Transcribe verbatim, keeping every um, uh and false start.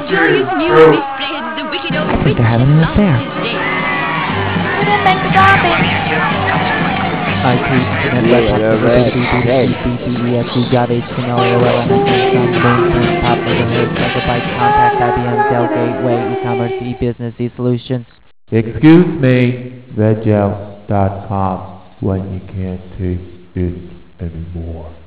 I think they're having an affair. You didn't make the topic. I T, Internet, Web, Popular, B B, B C, B T, E X E, Java, H T M L, A O L, M S N, Sun, Moon, Blink, Pop, Megahertz, Megabyte, Compact, I B M, Dell, Gateway, e-commerce, e-business, e-solutions. Excuse me, veg out dot com when you can't take it anymore.